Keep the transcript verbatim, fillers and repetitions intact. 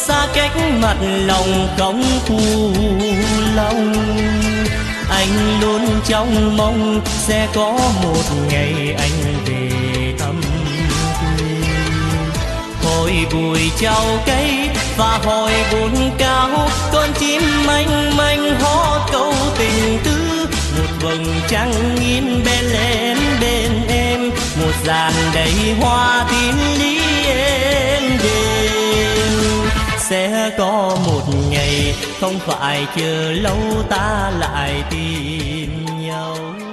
xa cách mặt lòng không phụ lòng. Anh luôn trong mong sẽ có một ngày anh về thăm quê. Hồi bụi trao cây và hồi buồn cao, con chim manh manh hót câu tình tứ. Một vầng trăng in bên lên bên em, một dàn đầy hoa tím lý em đêm. Sẽ có một ngày không phải chờ lâu ta lại tìm nhau.